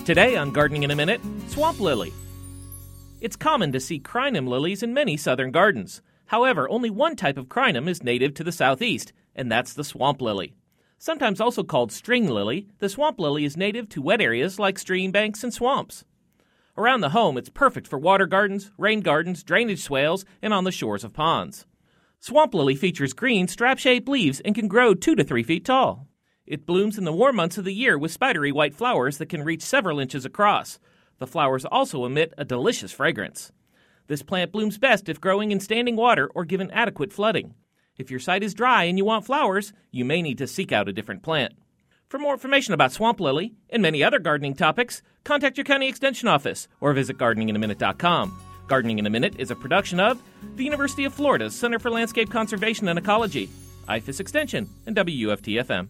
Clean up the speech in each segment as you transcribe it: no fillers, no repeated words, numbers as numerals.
Today on Gardening in a Minute, swamp lily. It's common to see crinum lilies in many southern gardens. However, only one type of crinum is native to the southeast, and that's the swamp lily. Sometimes also called string lily, the swamp lily is native to wet areas like stream banks and swamps. Around the home, it's perfect for water gardens, rain gardens, drainage swales, and on the shores of ponds. Swamp lily features green, strap-shaped leaves and can grow 2 to 3 feet tall. It blooms in the warm months of the year with spidery white flowers that can reach several inches across. The flowers also emit a delicious fragrance. This plant blooms best if growing in standing water or given adequate flooding. If your site is dry and you want flowers, you may need to seek out a different plant. For more information about swamp lily and many other gardening topics, contact your county extension office or visit gardeninginaminute.com. Gardening in a Minute is a production of the University of Florida's Center for Landscape Conservation and Ecology, IFAS Extension, and WUFT-FM.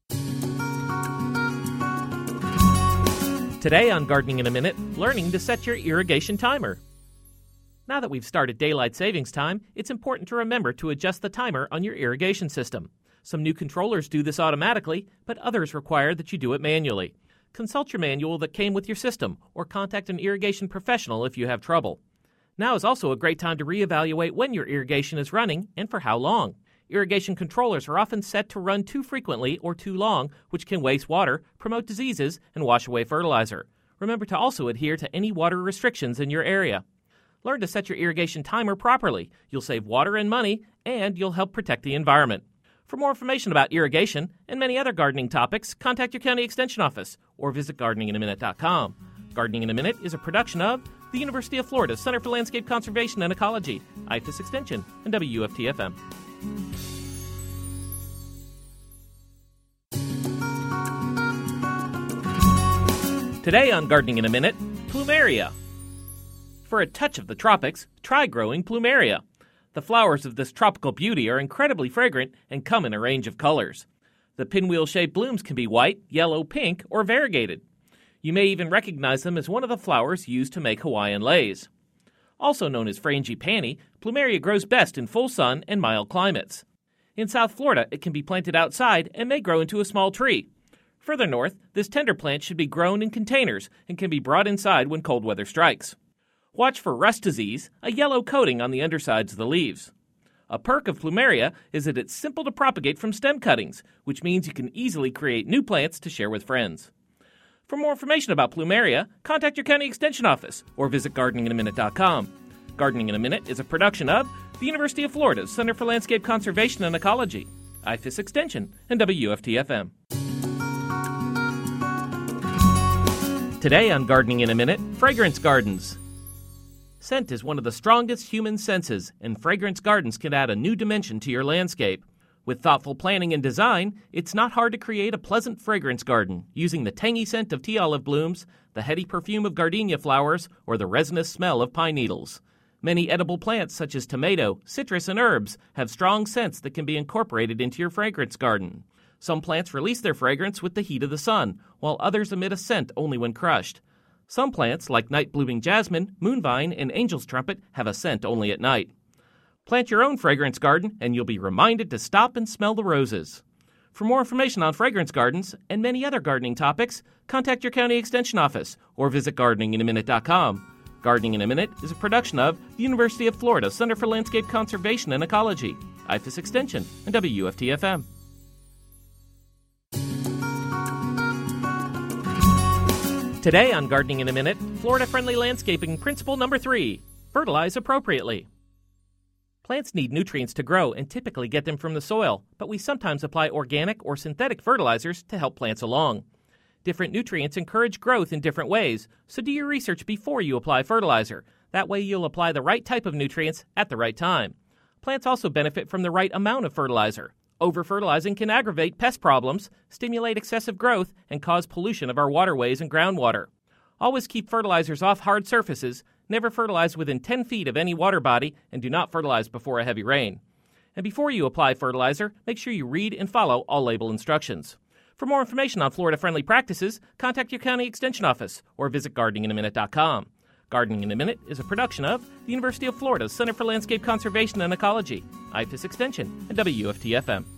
Today on Gardening in a Minute, learning to set your irrigation timer. Now that we've started daylight savings time, it's important to remember to adjust the timer on your irrigation system. Some new controllers do this automatically, but others require that you do it manually. Consult your manual that came with your system, or contact an irrigation professional if you have trouble. Now is also a great time to reevaluate when your irrigation is running and for how long. Irrigation controllers are often set to run too frequently or too long, which can waste water, promote diseases, and wash away fertilizer. Remember to also adhere to any water restrictions in your area. Learn to set your irrigation timer properly. You'll save water and money, and you'll help protect the environment. For more information about irrigation and many other gardening topics, contact your county extension office or visit gardeninginaminute.com. Gardening in a Minute is a production of the University of Florida's Center for Landscape Conservation and Ecology, IFAS Extension, and WUFT-FM. Today on Gardening in a Minute, plumeria. For a touch of the tropics, try growing plumeria. The flowers of this tropical beauty are incredibly fragrant and come in a range of colors. The pinwheel-shaped blooms can be white, yellow, pink, or variegated. You may even recognize them as one of the flowers used to make Hawaiian leis. Also known as frangipani, plumeria grows best in full sun and mild climates. In South Florida, it can be planted outside and may grow into a small tree. Further north, this tender plant should be grown in containers and can be brought inside when cold weather strikes. Watch for rust disease, a yellow coating on the undersides of the leaves. A perk of plumeria is that it's simple to propagate from stem cuttings, which means you can easily create new plants to share with friends. For more information about plumeria, contact your county extension office or visit gardeninginaminute.com. Gardening in a Minute is a production of the University of Florida's Center for Landscape Conservation and Ecology, IFAS Extension, and WUFT-FM. Today on Gardening in a Minute, fragrance gardens. Scent is one of the strongest human senses, and fragrance gardens can add a new dimension to your landscape. With thoughtful planning and design, it's not hard to create a pleasant fragrance garden using the tangy scent of tea olive blooms, the heady perfume of gardenia flowers, or the resinous smell of pine needles. Many edible plants such as tomato, citrus, and herbs have strong scents that can be incorporated into your fragrance garden. Some plants release their fragrance with the heat of the sun, while others emit a scent only when crushed. Some plants, like night-blooming jasmine, moonvine, and angel's trumpet, have a scent only at night. Plant your own fragrance garden, and you'll be reminded to stop and smell the roses. For more information on fragrance gardens and many other gardening topics, contact your county extension office or visit gardeninginaminute.com. Gardening in a Minute is a production of the University of Florida Center for Landscape Conservation and Ecology, IFAS Extension, and WUFT-FM. Today on Gardening in a Minute, Florida-friendly landscaping principle number 3, fertilize appropriately. Plants need nutrients to grow and typically get them from the soil, but we sometimes apply organic or synthetic fertilizers to help plants along. Different nutrients encourage growth in different ways, so do your research before you apply fertilizer. That way you'll apply the right type of nutrients at the right time. Plants also benefit from the right amount of fertilizer. Over-fertilizing can aggravate pest problems, stimulate excessive growth, and cause pollution of our waterways and groundwater. Always keep fertilizers off hard surfaces, never fertilize within 10 feet of any water body, and do not fertilize before a heavy rain. And before you apply fertilizer, make sure you read and follow all label instructions. For more information on Florida-friendly practices, contact your county extension office or visit gardeninginaminute.com. Gardening in a Minute is a production of the University of Florida's Center for Landscape Conservation and Ecology, IFAS Extension, and WUFT-FM.